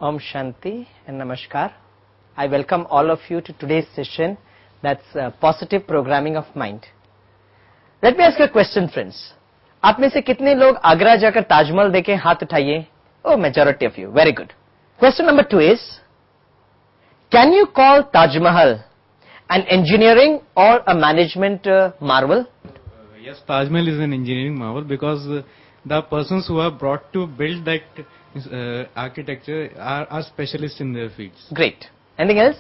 Om Shanti and Namaskar. I welcome all of you to today's session, that's positive programming of mind. Let me ask you a question, friends. आप में से कितने लोग आगरा जाकर ताजमहल देखें? हाथ उठाइए. Oh, majority of you. Very good. Question number 2 is, can you call Taj Mahal an engineering or a management marvel? Yes, Taj Mahal is an engineering marvel because the persons who are brought to build that architecture are specialists in their fields. Great. Anything else?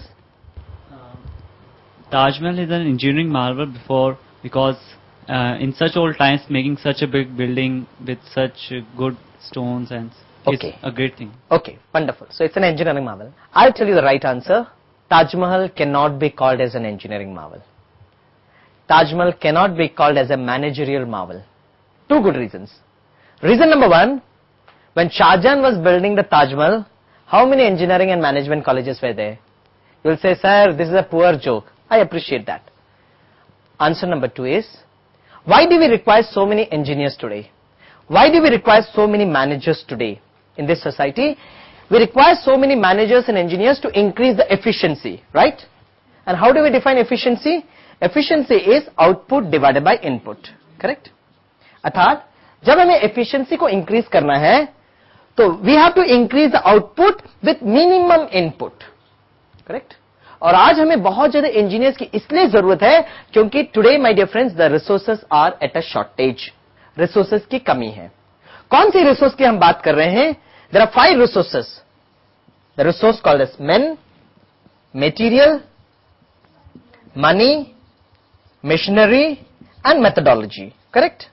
Taj Mahal is an engineering marvel because in such old times making such a big building with such good stones and it's a great thing. Okay, wonderful. So it's an engineering marvel. I'll tell you the right answer. Taj Mahal cannot be called as an engineering marvel. Taj Mahal cannot be called as a managerial marvel. 2 good reasons. Reason number 1, when Shah Jahan was building the Taj Mahal, how many engineering and management colleges were there? You will say, sir, this is a poor joke. I appreciate that. Answer number 2 is, why do we require so many engineers today? Why do we require so many managers today in this society? We require so many managers and engineers to increase the efficiency, right? And how do we define efficiency? Efficiency is output divided by input, correct? अर्थात जब हमें efficiency को increase करना है, तो we have to increase the output with minimum input, correct? और आज हमें बहुत ज्यादा इंजीनियर्स की इसलिए जरूरत है क्योंकि today my dear friends the resources are at a shortage. Resources की कमी है. कौन सी रिसोर्स की हम बात कर रहे हैं? There are 5 resources. The resource called as men, material, money, machinery and methodology, correct?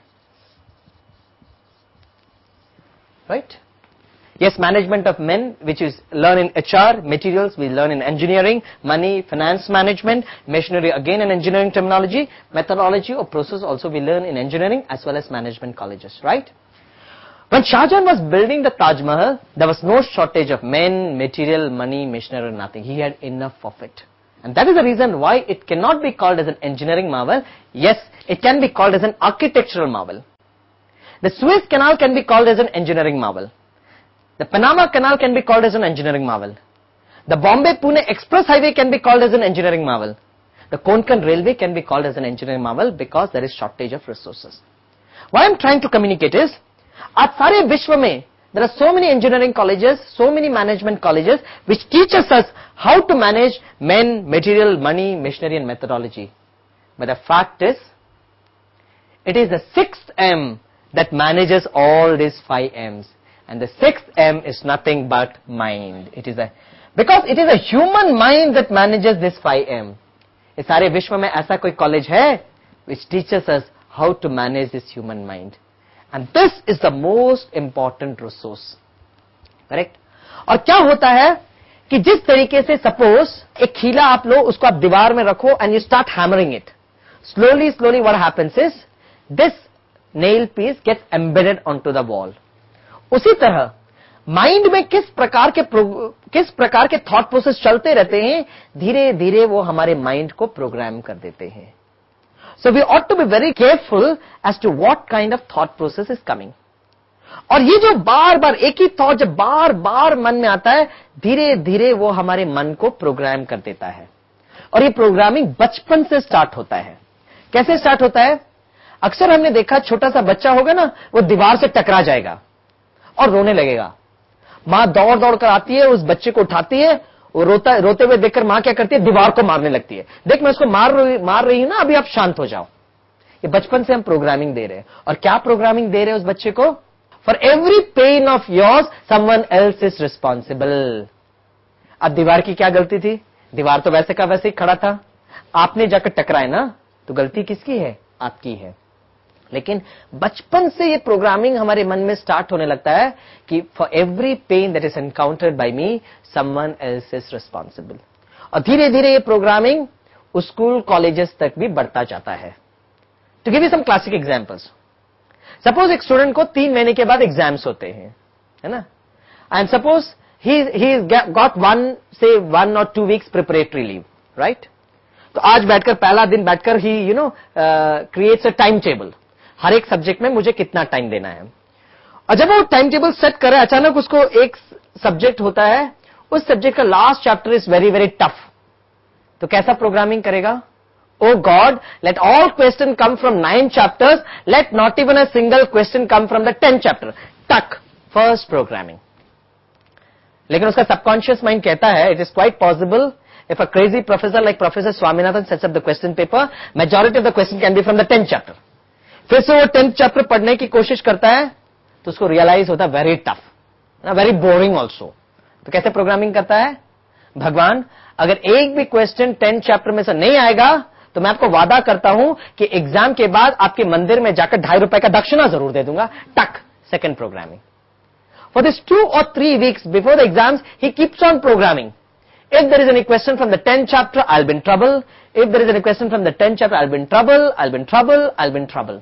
Right? Yes, management of men, which is learn in HR, materials we learn in engineering, money, finance management, machinery again in engineering terminology, methodology or process also we learn in engineering as well as management colleges, right? When Shah Jahan was building the Taj Mahal, there was no shortage of men, material, money, machinery, nothing. He had enough of it. And that is the reason why it cannot be called as an engineering marvel. Yes, it can be called as an architectural marvel. The Suez Canal can be called as an engineering marvel. The Panama Canal can be called as an engineering marvel. The Bombay-Pune Express Highway can be called as an engineering marvel. The Konkan Railway can be called as an engineering marvel because there is shortage of resources. What I am trying to communicate is, आज सारे विश्व में there are so many engineering colleges, so many management colleges which teaches us how to manage men, material, money, machinery and methodology. But the fact is, it is the 6th M that manages all these 5 M's. And the 6th M is nothing but mind. Because it is a human mind that manages this 5M. इस सारे विश्व में ऐसा कोई college है which teaches us how to manage this human mind. And this is the most important resource. Correct? और क्या होता है कि जिस तरीके से suppose एक खीला आप लो, उसको आप दीवार में रखो and you start hammering it. Slowly what happens is, this nail piece gets embedded onto the wall. उसी तरह माइंड में किस प्रकार के थॉट प्रोसेस चलते रहते हैं, धीरे धीरे वो हमारे माइंड को प्रोग्राम कर देते हैं. So we ought to be very careful as to what kind of thought process is coming. और ये जो बार बार एक ही थॉट जब बार बार मन में आता है, धीरे धीरे वो हमारे मन को प्रोग्राम कर देता है. और ये प्रोग्रामिंग बचपन से स्टार्ट होता है. कैसे स्टार्ट होता है? अक्सर हमने देखा, छोटा सा बच्चा होगा ना, वो दीवार से टकरा जाएगा और रोने लगेगा. मां दौड़ कर आती है, उस बच्चे को उठाती है, वो रोते हुए देखकर मां क्या करती है? दीवार को मारने लगती है. देख, मैं उसको मार रही हूं ना, अभी आप शांत हो जाओ. ये बचपन से हम प्रोग्रामिंग दे रहे हैं. और क्या प्रोग्रामिंग दे रहे हैं उस बच्चे को? For every pain of yours someone else is responsible. अब दीवार की क्या गलती थी? दीवार तो वैसे का वैसे ही खड़ा था. आपने जाकर टकराए ना, तो गलती किसकी है? आपकी है. लेकिन बचपन से ये प्रोग्रामिंग हमारे मन में स्टार्ट होने लगता है कि for every pain that is encountered by me, someone else is responsible. और धीरे धीरे ये प्रोग्रामिंग स्कूल कॉलेजेस तक भी बढ़ता जाता है. To give you some classic examples, suppose एक स्टूडेंट को 3 महीने के बाद एग्जाम्स होते हैं, है ना, and suppose he got 1 or 2 weeks preparatory leave, right? तो आज बैठकर, पहला दिन बैठकर ही क्रिएट्स अ टाइम टेबल. हर एक सब्जेक्ट में मुझे कितना टाइम देना है. और जब वो टाइम टेबल सेट करे, अचानक उसको एक सब्जेक्ट होता है उस सब्जेक्ट का last chapter is very very tough, तो कैसा प्रोग्रामिंग करेगा? Oh God, let all question come from 9 chapters, let not even a single question come from the 10th chapter. Tuck, first programming. लेकिन उसका subconscious mind कहता है, it is quite possible if a crazy professor like Professor Swaminathan sets up the question paper, majority of the question can be from the 10th chapter. फिर से वो 10th chapter पढ़ने की कोशिश करता है, तो उसको रियलाइज होता है very tough, very boring also. तो कैसे प्रोग्रामिंग करता है? भगवान, अगर एक भी क्वेश्चन 10th चैप्टर में से नहीं आएगा, तो मैं आपको वादा करता हूं कि एग्जाम के बाद आपके मंदिर में जाकर ₹2.5 का दक्षिणा जरूर दे दूंगा. टक, second programming. For this 2 or 3 weeks before the exams, he keeps on programming. If there is any question from the 10th chapter, I'll be in trouble. If there is any question from the 10th chapter, I'll be in trouble, I'll be in trouble, I'll be in trouble.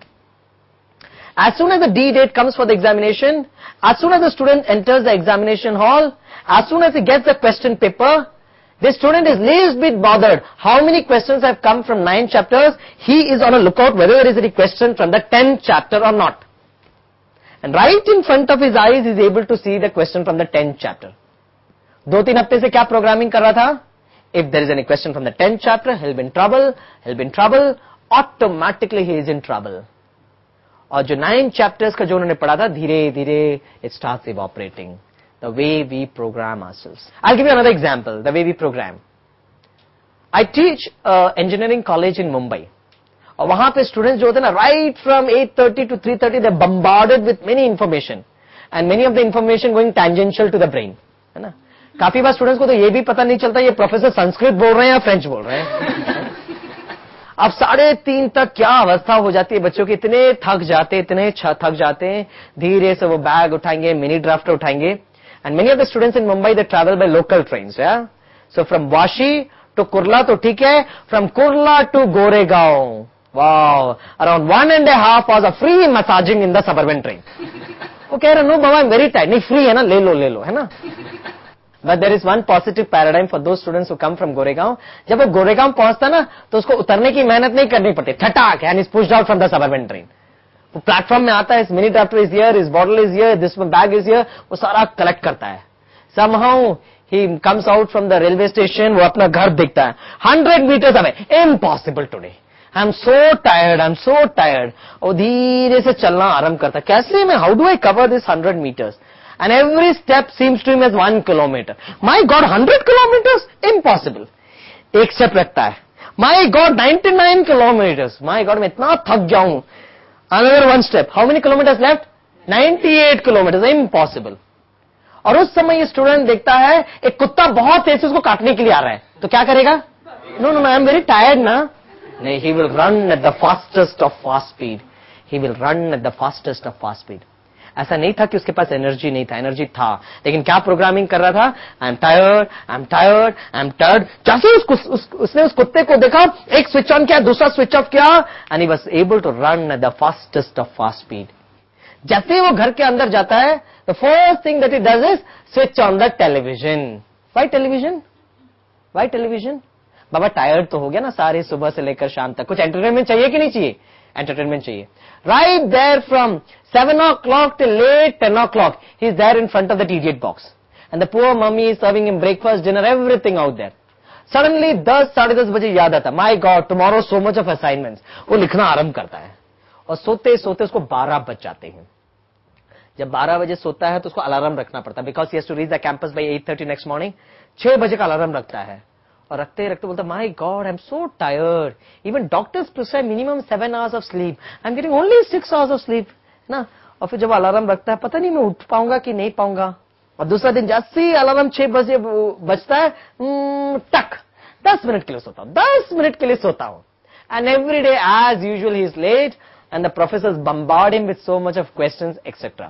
As soon as the D date comes for the examination, as soon as the student enters the examination hall, as soon as he gets the question paper, the student is least bit bothered how many questions have come from 9 chapters. He is on a lookout whether there is any question from the 10th chapter or not. And right in front of his eyes, he is able to see the question from the 10th chapter. 2-3 हफ्ते से क्या programming कर रहा था? If there is any question from the 10th chapter, he'll be in trouble, he'll be in trouble, automatically he is in trouble. और जो 9 chapters का जो उन्होंने पढ़ा था, धीरे धीरे it starts evaporating. The way we program ourselves. I'll give you another example, the way we program. I teach engineering college in Mumbai. और वहां पे स्टूडेंट्स जो होते हैं ना, right from 8:30 to 3:30, they're bombarded with many information. And many of the information going tangential to the brain. है ना? काफी बार स्टूडेंट्स को तो ये भी पता नहीं चलता ये प्रोफेसर संस्कृत बोल रहे हैं या फ्रेंच बोल रहे हैं. अब 3:30 तक क्या अवस्था हो जाती है बच्चों की, इतने थक जाते हैं, धीरे से वो बैग उठाएंगे, मिनी ड्राफ्टर उठाएंगे. And many of the students in Mumbai, they travel by local trains, yeah? So from Vashi to Kurla to ठीक है, from Kurla to Goregaon. Wow! Around 1.5 hours of free massaging in the suburban train. वो कह रहा no Baba, I'm very tired. नहीं free है ना, ले लो, है ना? But there is one positive paradigm for those students who come from Goregaon. जब वो गोरेगांव पहुंचता ना, तो उसको उतरने की मेहनत नहीं करनी पड़ती, ठटाक, and is pushed out from the suburban train. वो प्लेटफॉर्म में आता है, इस मिनी ड्राफ्टर इज हियर, इस bottle is here, this bag is here, वो सारा कलेक्ट करता है. समहाउ ही comes out from the railway station, वो अपना घर देखता है 100 meters अवे. Impossible today, I am so tired. और धीरे से चलना आरंभ करता है. कैसे मैं, how do I cover this 100 meters? And every step seems to him as 1 kilometer. My God, 100 kilometers, impossible. एक स्टेप रखता है, my God 99 kilometers. My God, मैं इतना थक गया हूं. Another one step. How many kilometers left? 98 kilometers. Impossible. और उस समय ये स्टूडेंट देखता है एक कुत्ता बहुत तेज से उसको काटने के लिए आ रहा है, तो क्या करेगा? No, I am very tired ना. नहीं, he will run at the fastest of fast speed. He will run at the fastest of fast speed. ऐसा नहीं था कि उसके पास एनर्जी नहीं था, एनर्जी था, लेकिन क्या प्रोग्रामिंग कर रहा था? I am tired. जैसे उसने उस कुत्ते को देखा, एक स्विच ऑन किया, दूसरा स्विच ऑफ किया, and he was able to run at the fastest of fast speed. जैसे ही वो घर के अंदर जाता है, the first thing that he does is switch on the television. Why television? बाबा टायर्ड तो हो गया ना सारी सुबह से लेकर शाम तक, कुछ एंटरटेनमेंट चाहिए कि नहीं चाहिए? एंटरटेनमेंट चाहिए. Right there from 7 o'clock till late 10 o'clock, he is there in front of that idiot box. And the poor mummy is serving him breakfast, dinner, everything out there. Suddenly 10, 10:30 बजे याद आता, my God, tomorrow so much of assignments. वो लिखना आरंभ करता है. और सोते उसको 12 बज जाते हैं. जब 12 बजे सोता है तो उसको अलार्म रखना पड़ता है, because he has to reach the campus by 8:30 next morning. 6 बजे का अलार्म रखता है. और रखते बोलता, my God, I am so tired. Even doctors prescribe minimum 7 hours of sleep. I am getting only 6 hours of sleep ना. और फिर जब अलार्म रखता है, पता नहीं मैं उठ पाऊंगा कि नहीं पाऊंगा. और दूसरा दिन जैसे ही अलार्म 6 बजे बजता है, टक, 10 मिनट के लिए सोता हूं. And every day as usual he is late, and the professors bombard him with so much of questions etcetera.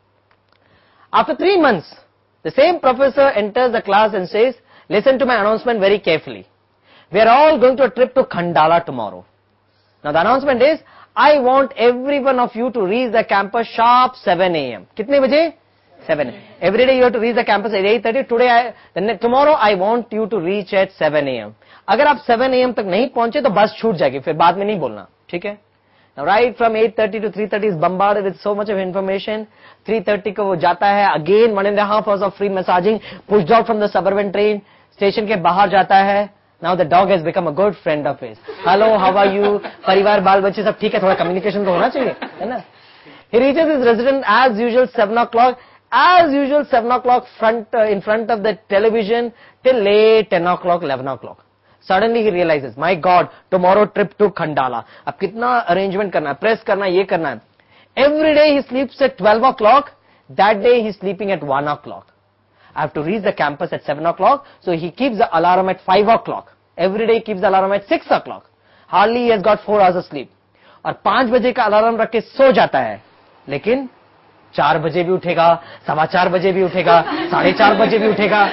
After 3 months, the same professor enters the class and says, listen to my announcement very carefully. We are all going to a trip to Khandala tomorrow. Now the announcement is, I want every one of you to reach the campus sharp 7 a.m. कितने बजे? 7 a.m. Every day you have to reach the campus at 8:30. Tomorrow I want you to reach at 7 a.m. अगर आप 7 a.m. तक नहीं पहुंचे तो बस छूट जाएगी, फिर बाद में नहीं बोलना, ठीक है? Now, right from 8:30 to 3:30 is bombarded with so much of information. 3:30 को वो जाता है, again 1.5 hours of free massaging, pushed out from the suburban train, station के बाहर जाता है. Now the dog has become a good friend of his. Hello, how are you? परिवार बाल बच्चे सब ठीक है, थोड़ा communication तो होना चाहिए, है ना? He reaches his residence as usual 7 o'clock. As usual 7 o'clock in front of the television till late 10 o'clock, 11 o'clock. Suddenly he realizes, my God, tomorrow trip to Khandala. अब कितना arrangement करना है, press करना है, ये करना है. Every day he sleeps at 12 o'clock. That day he's sleeping at 1 o'clock. I have to reach the campus at 7 o'clock, so he keeps the alarm at 5 o'clock. Every day he keeps the alarm at 6 o'clock. Hardly he has got 4 hours of sleep. और 5 बजे का alarm रख के सो जाता है, लेकिन 4 बजे भी उठेगा, 4:15 बजे भी उठेगा, 4:30 बजे भी उठेगा.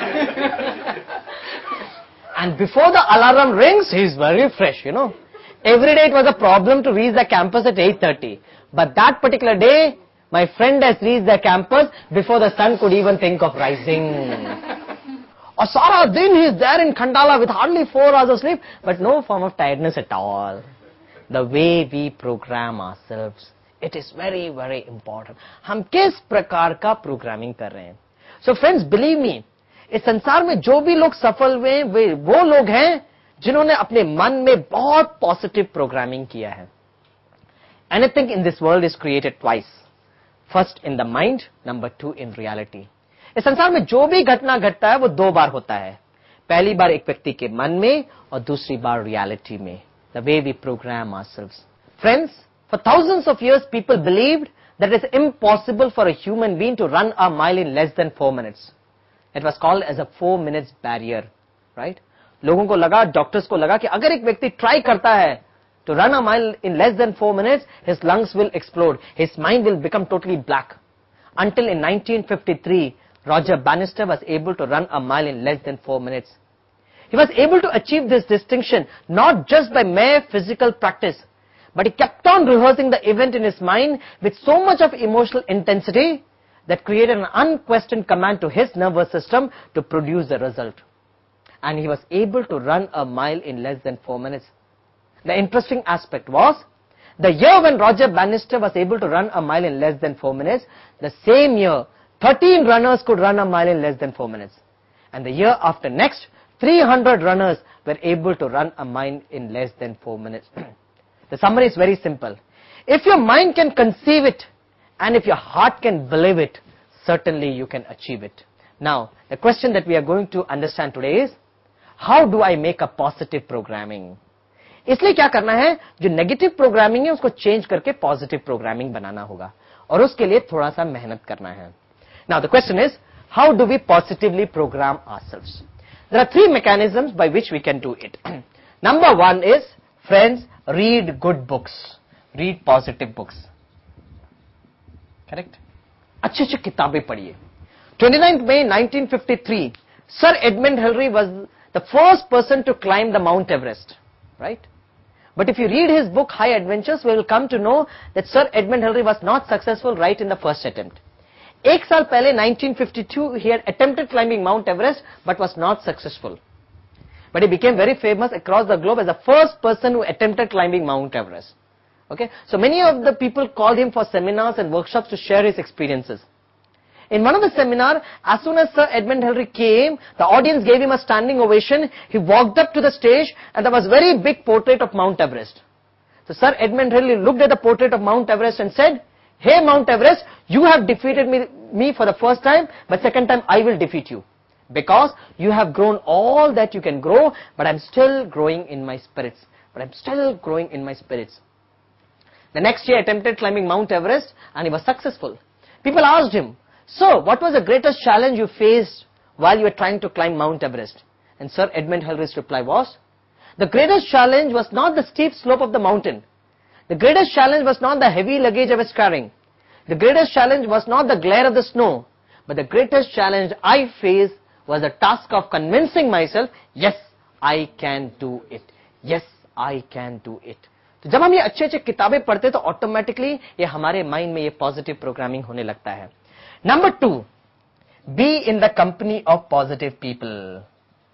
And before the alarm rings, he is very fresh, you know. Every day it was a problem to reach the campus at 8:30. But that particular day, my friend has reached the campus before the sun could even think of rising. Or Sara din he is there in Khandala with hardly 4 hours of sleep, but no form of tiredness at all. The way we program ourselves, it is very, very important. हम किस प्रकार का programming कर रहे हैं? So friends, believe me, इस संसार में जो भी लोग सफल हुए वे वो लोग हैं जिन्होंने अपने मन में बहुत पॉजिटिव प्रोग्रामिंग किया है. Anything in this world is created twice. First in the mind, number 2 in reality. इस संसार में जो भी घटना घटता है वो 2 बार होता है. पहली बार एक व्यक्ति के मन में और दूसरी बार रियलिटी में. The way we program ourselves. Friends, for thousands of years people believed that it is impossible for a human being to run a mile in less than 4 minutes. It was called as a 4 minutes barrier, right? लोगों को लगा, doctors को लगा कि अगर एक व्यक्ति try करता है to run a mile in less than 4 minutes, his lungs will explode, his mind will become totally black. Until in 1953, Roger Bannister was able to run a mile in less than 4 minutes. He was able to achieve this distinction not just by mere physical practice, but he kept on rehearsing the event in his mind with so much of emotional intensity that created an unquestioned command to his nervous system to produce the result. And he was able to run a mile in less than 4 minutes. The interesting aspect was, the year when Roger Bannister was able to run a mile in less than 4 minutes, the same year, 13 runners could run a mile in less than 4 minutes. And the year after next, 300 runners were able to run a mile in less than 4 minutes. The summary is very simple. If your mind can conceive it, and if your heart can believe it, certainly you can achieve it. Now, the question that we are going to understand today is, how do I make a positive programming? इसलिए क्या करना है, जो negative programming है उसको change करके positive programming बनाना होगा, और उसके लिए थोड़ा सा मेहनत करना है. Now the question is, how do we positively program ourselves? There are 3 mechanisms by which we can do it. Number 1 is, friends, read good books. Read positive books. Correct? अच्छी अच्छी किताबें पढ़िए. 29th May 1953, Sir Edmund Hillary was the first person to climb the Mount Everest. Right? But if you read his book High Adventures, we will come to know that Sir Edmund Hillary was not successful right in the first attempt. एक साल पहले 1952 he had attempted climbing Mount Everest but was not successful. But he became very famous across the globe as the first person who attempted climbing Mount Everest. Okay? So many of the people called him for seminars and workshops to share his experiences. In one of the seminars, as soon as Sir Edmund Hillary came, the audience gave him a standing ovation. He walked up to the stage and there was a very big portrait of Mount Everest. So Sir Edmund Hillary looked at the portrait of Mount Everest and said, "Hey Mount Everest, you have defeated me for the first time, but second time I will defeat you. Because you have grown all that you can grow, but I'm still growing in my spirits. But I'm still growing in my spirits." The next year attempted climbing Mount Everest and he was successful. People asked him, "So, what was the greatest challenge you faced while you were trying to climb Mount Everest?" And Sir Edmund Hillary's reply was, "The greatest challenge was not the steep slope of the mountain. The greatest challenge was not the heavy luggage I was carrying. The greatest challenge was not the glare of the snow. But the greatest challenge I faced was the task of convincing myself, yes, I can do it. Yes, I can do it." तो जब हम ये अच्छे अच्छे किताबें पढ़ते हैं तो ऑटोमेटिकली ये हमारे माइंड में ये पॉजिटिव प्रोग्रामिंग होने लगता है. Number 2, be in the company of positive people.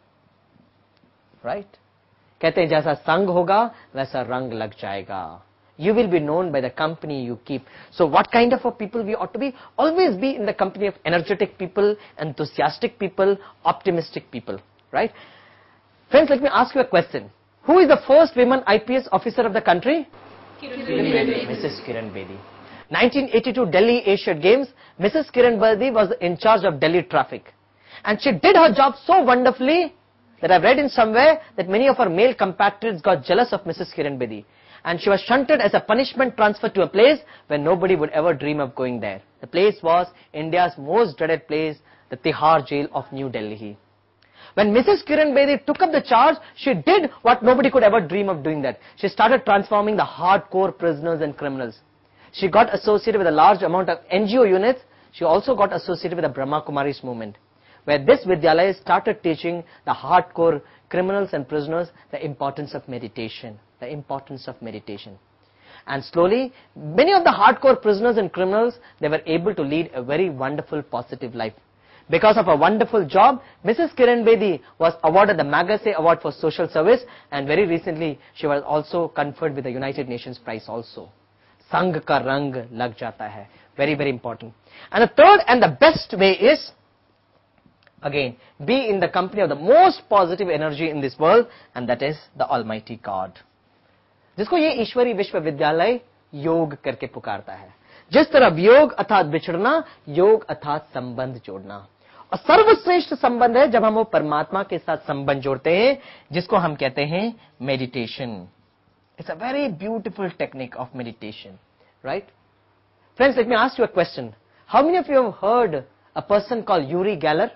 Right? कहते हैं जैसा संग होगा वैसा रंग लग जाएगा. you will be known by the company you keep. So what kind of a people we ought to be? Always be in the company of energetic people, enthusiastic people, optimistic people, right? Friends, let me ask you a question. Who is the first women IPS officer of the country? Kiran Bedi. Mrs. Kiran Bedi. 1982 Delhi Asian Games, Mrs. Kiran Bedi was in charge of Delhi traffic. And she did her job so wonderfully that I've read in somewhere that many of her male compatriots got jealous of Mrs. Kiran Bedi. And she was shunted as a punishment transfer to a place where nobody would ever dream of going there. The place was India's most dreaded place, the Tihar jail of New Delhi. When Mrs. Kiran Bedi took up the charge, she did what nobody could ever dream of doing that. She started transforming the hardcore prisoners and criminals. She got associated with a large amount of NGO units. She also got associated with the Brahma Kumaris movement, where this Vidyalaya started teaching the hardcore criminals and prisoners the importance of meditation. The importance of meditation. And slowly, many of the hardcore prisoners and criminals, they were able to lead a very wonderful, positive life. Because of a wonderful job, Mrs. Kiran Bedi was awarded the Magsaysay Award for Social Service, and very recently, she was also conferred with the United Nations Prize also. Sang ka rang lag jata hai. Very, very important. And the third and the best way is, again, be in the company of the most positive energy in this world, and that is the Almighty God. जिसको ये ईश्वरी विश्वविद्यालय योग करके पुकारता है. जिस तरह वियोग अर्थात बिछड़ना, योग अर्थात संबंध जोड़ना. और सर्वश्रेष्ठ संबंध है जब हम वो परमात्मा के साथ संबंध जोड़ते हैं, जिसको हम कहते हैं meditation. It's a very beautiful technique of meditation, right? Friends, let me ask you a question. How many of you have heard a person called Yuri Geller?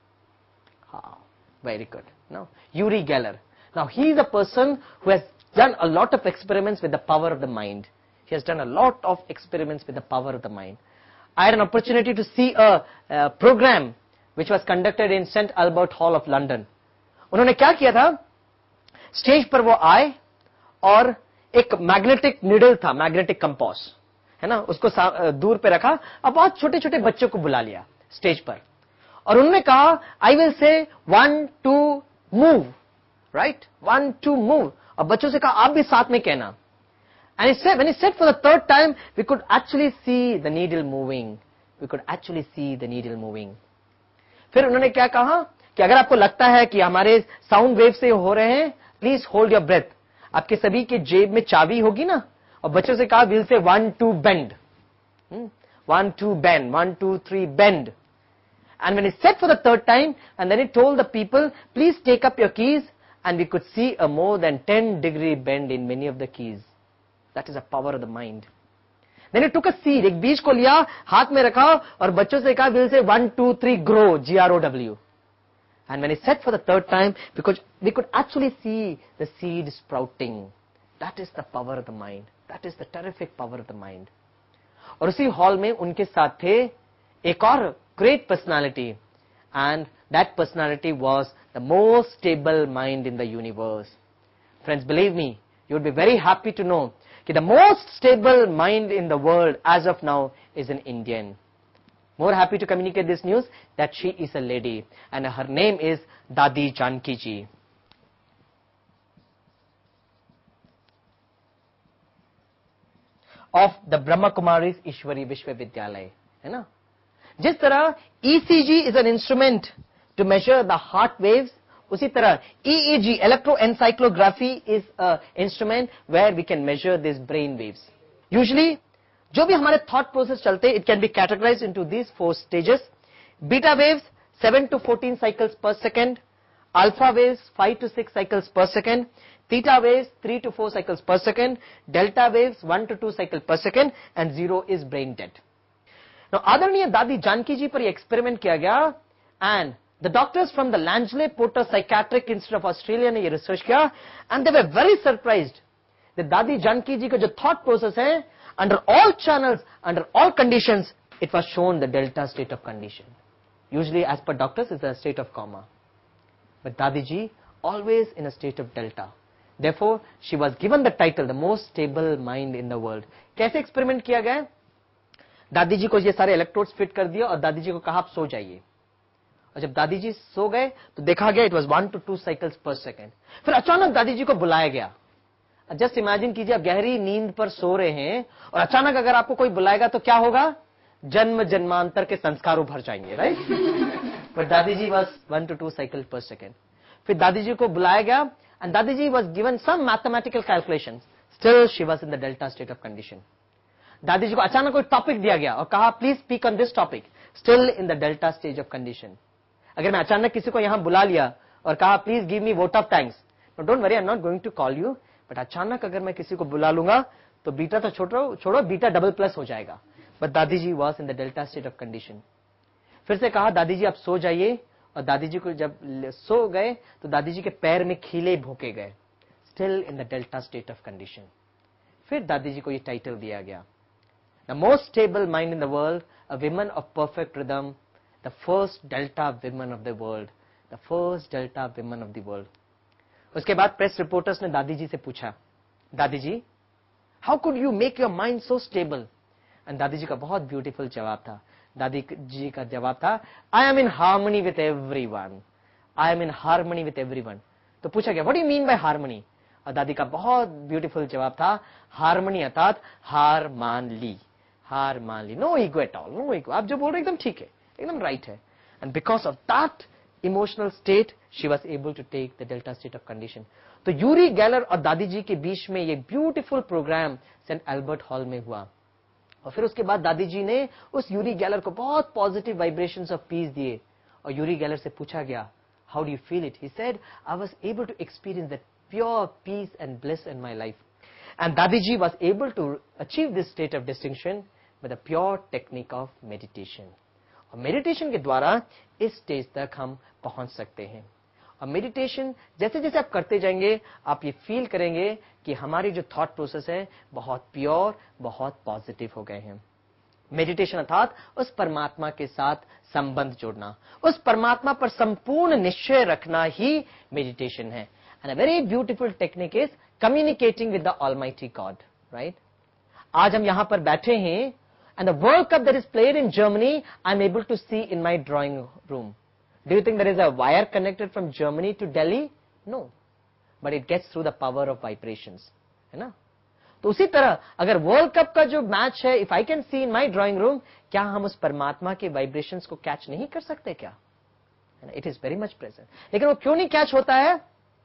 Very good. Now, Uri Geller. Now, he is a person who has done a lot of experiments with the power of the mind. He has done a lot of experiments with the power of the mind. I had an opportunity to see a program which was conducted in St. Albert Hall of London. उन्होंने क्या किया था? Stage पर वो आए और एक magnetic needle था, मैग्नेटिक कंपास, है ना, उसको दूर पे रखा और बहुत छोटे छोटे बच्चों को बुला लिया स्टेज पर और उन्होंने कहा, आई विल से 1 2 मूव, राइट, 1 2 मूव, और बच्चों से कहा आप भी साथ में कहना. And when he said for the third time, we could actually see the needle moving. We could actually see the needle moving. फिर उन्होंने क्या कहा कि अगर आपको लगता है कि हमारे साउंड वेव से हो रहे हैं, प्लीज होल्ड योर ब्रेथ. आपके सभी के जेब में चाबी होगी ना, और बच्चों से कहा विल से 1 2 bend, 1 2 bend, 1 2 3 bend. And when he said for the third time, and then he told the people, please take up your keys, and we could see a more than 10-degree bend in many of the keys. That is the power of the mind. Then he took a seed, एक बीज को लिया, हाथ में रखा और बच्चों से कहा, we'll say 1 2 3 grow, GROW. And when he said for the third time, because we could actually see the seed sprouting. That is the power of the mind. That is the terrific power of the mind. और उसी hall में उनके साथ थे एक और great personality, and that personality was the most stable mind in the universe. Friends, believe me, you would be very happy to know that the most stable mind in the world as of now is an Indian. More happy to communicate this news that she is a lady, and her name is Dadi Janki ji. Of the Brahma Kumaris Ishwari Vishwavidyalaya, है ना? जिस तरह ECG is an instrument to measure the heart waves, उसी तरह EEG, electroencephalography, is an instrument where we can measure these brain waves. Usually, जो भी हमारे thought process चलते, it can be categorized into these 4 stages. Beta waves 7 to 14 cycles per second, alpha waves 5 to 6 cycles per second, theta waves 3 to 4 cycles per second, delta waves 1 to 2 cycles per second, and 0 is brain dead. Now, आदरणीय दादी जानकी जी पर ये experiment किया गया, and the doctors from the Langley Porter Psychiatric Institute of Australia ने ये research किया, and they were very surprised that दादी जानकी जी का जो thought process है, under all channels, under all conditions, it was shown the delta state of condition. Usually, as per doctors, it's a state of coma, but Dadi ji always in a state of delta. Therefore, she was given the title, the most stable mind in the world. कैसे experiment किया गया? दादी जी को ये सारे electrodes fit कर दिया और दादी जी को कहा आप सो जाइए, और जब दादी जी सो गए तो देखा गया it was 1 to 2 cycles per second. फिर अचानक दादी जी को बुलाया गया, जस्ट इमेजिन कीजिए आप गहरी नींद पर सो रहे हैं और अचानक अगर आपको कोई बुलाएगा तो क्या होगा? जन्म जन्मांतर के संस्कार उभर जाएंगे, right? But Dadi ji was 1 to 2 cycle per second. फिर दादी जी को बुलाया गया and Dadi ji was given some mathematical calculation. Still she was in the delta state of condition. Dadi ji को अचानक कोई टॉपिक दिया गया और कहा please speak on this topic. Still in the delta stage of condition. अगर मैं अचानक किसी को यहां बुला लिया और कहा please give me vote of thanks, don't worry, I am not going to call you. But अचानक अगर मैं किसी को बुला लूंगा तो बीटा तो छोड़ो बीटा डबल प्लस हो जाएगा. But Dadi ji was in the delta state of condition. फिर से कहा दादी जी आप सो जाइए, और दादी जी को जब सो गए तो दादी जी के पैर में खीले भोंके गए. Still in the delta state of condition. फिर दादी जी को ये टाइटल दिया गया, the most stable mind in the world, a women of perfect rhythm, the first delta women of the world, the first delta women of the world. उसके बाद press reporters ने दादी जी से पूछा, Dadi ji how could you make your mind so stable? And Dadi ji का बहुत beautiful जवाब था. दादी जी का जवाब था, I am in harmony with everyone, I am in harmony with everyone. तो पूछा गया what do you mean by harmony? और दादी का बहुत ब्यूटीफुल जवाब था, हार्मनी अर्थात हार मान ली, हार मान ली, no ego at all, no ego. आप जो बोल रहे एकदम ठीक है, एकदम राइट है. And because of that emotional state she was able to take the delta state of condition. तो यूरी गैलर और दादी जी के बीच में ये beautiful programme Saint Albert Hall में हुआ. और फिर उसके बाद दादी जी ने उस यूरी गैलर को बहुत पॉजिटिव वाइब्रेशंस ऑफ पीस दिए. और यूरी गैलर से पूछा गया, how do you feel it? He said, I was able to experience that pure peace and bliss in my life. And Dadi ji was able to achieve this state of distinction with the pure technique of meditation. और meditation के द्वारा इस stage तक हम पहुंच सकते हैं. और मेडिटेशन जैसे जैसे आप करते जाएंगे आप ये फील करेंगे कि हमारी जो थॉट प्रोसेस है बहुत प्योर, बहुत पॉजिटिव हो गए हैं. मेडिटेशन अर्थात उस परमात्मा के साथ संबंध जोड़ना, उस परमात्मा पर संपूर्ण निश्चय रखना ही मेडिटेशन है. And a very beautiful technique is communicating with the almighty God, right? आज हम यहां पर बैठे हैं and the World Cup that is played in Germany, I'm able to see in my drawing room. Do you think there is a wire connected from Germany to Delhi? No. But it gets through the power of vibrations. है ना? तो उसी तरह अगर world cup का जो match है, if I can see in my drawing room, क्या हम उस परमात्मा के वाइब्रेशंस को कैच नहीं कर सकते क्या? It is very much present. लेकिन वो क्यों नहीं कैच होता है?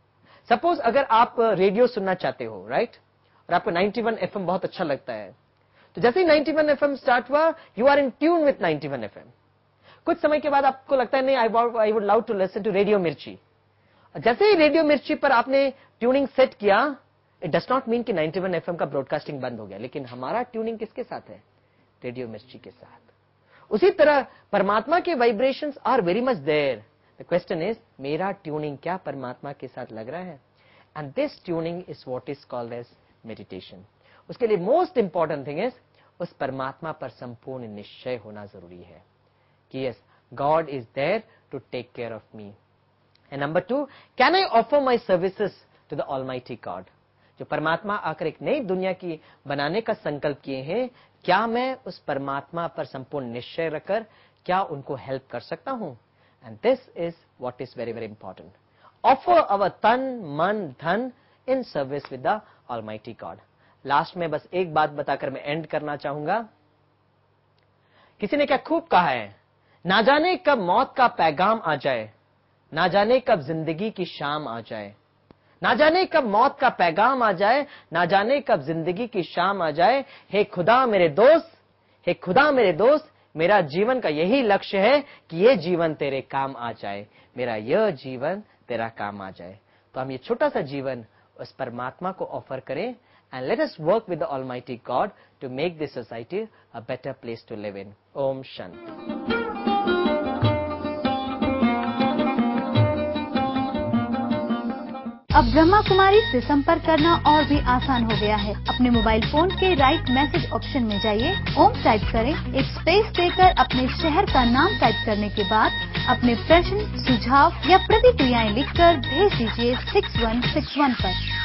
सपोज अगर आप रेडियो सुनना चाहते हो, राइट? और आपको 91 FM बहुत अच्छा लगता है, तो जैसे ही 91 FM स्टार्ट हुआ, you are in tune with 91 FM. कुछ समय के बाद आपको लगता है नहीं, I would love to listen to radio Mirchi. जैसे ही रेडियो मिर्ची पर आपने ट्यूनिंग सेट किया, इट डज नॉट मीन कि 91 FM का ब्रॉडकास्टिंग बंद हो गया, लेकिन हमारा ट्यूनिंग किसके साथ है? रेडियो मिर्ची के साथ. उसी तरह परमात्मा के vibrations are very much there. The question is, मेरा ट्यूनिंग क्या परमात्मा के साथ लग रहा है? And this tuning is what is called as meditation. उसके लिए मोस्ट इंपॉर्टेंट थिंग इज उस परमात्मा पर संपूर्ण निश्चय होना जरूरी है कि yes, God is there to take care of me. And number 2, can I offer my services to the almighty God? जो परमात्मा आकर एक नई दुनिया की बनाने का संकल्प किए हैं, क्या मैं उस परमात्मा पर संपूर्ण निश्चय रखकर क्या उनको हेल्प कर सकता हूं? And this is what is very very important. Offer our तन, मन, धन in service with the almighty God. Last में बस एक बात बताकर मैं एंड करना चाहूंगा. किसी ने क्या खूब कहा है, ना जाने कब मौत का पैगाम आ जाए, ना जाने कब जिंदगी की शाम आ जाए, ना जाने कब मौत का पैगाम आ जाए, ना जाने कब जिंदगी की शाम आ जाए. हे खुदा मेरे दोस्त, हे खुदा मेरे दोस्त, मेरा जीवन का यही लक्ष्य है कि ये जीवन तेरे काम आ जाए, मेरा यह जीवन तेरा काम आ जाए. तो हम ये छोटा सा जीवन उस परमात्मा को ऑफर करें. And let us work with the Almighty God to make this society a better place to live in. Om Shanti. अब ब्रह्मा कुमारी से संपर्क करना और भी आसान हो गया है. अपने मोबाइल फोन के राइट मैसेज ऑप्शन में जाइए, ओम टाइप करें, एक स्पेस देकर अपने शहर का नाम टाइप करने के बाद अपने प्रश्न, सुझाव या प्रतिक्रियाएं लिखकर भेज दीजिए 6161 पर.